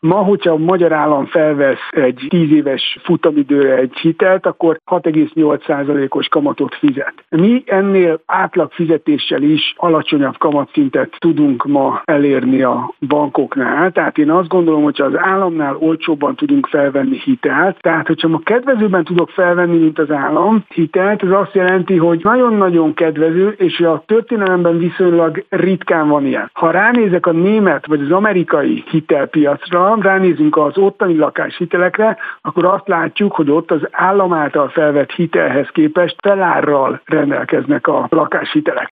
Ma, hogyha a magyar állam felvesz egy 10 éves futamidőre egy hitelt, akkor 6,8%-os kamatot fizet. Mi ennél átlag fizetéssel is alacsonyabb kamatszintet tudunk ma elérni a bankoknál. Tehát én azt gondolom, hogy az államnál olcsóbban tudunk felvenni hitelt. Tehát, hogyha ma kedvezőben tudok felvenni, mint az állam hitelt, ez azt jelenti, hogy nagyon-nagyon kedvező, és a történelemben viszonylag ritkán van ilyen. Ha ránézek a német vagy az amerikai hitelpiacra, ránézünk az ottani lakáshitelekre, akkor azt látjuk, hogy ott az állam által felvett hitelhez képest felárral rendelkeznek a lakáshitelek.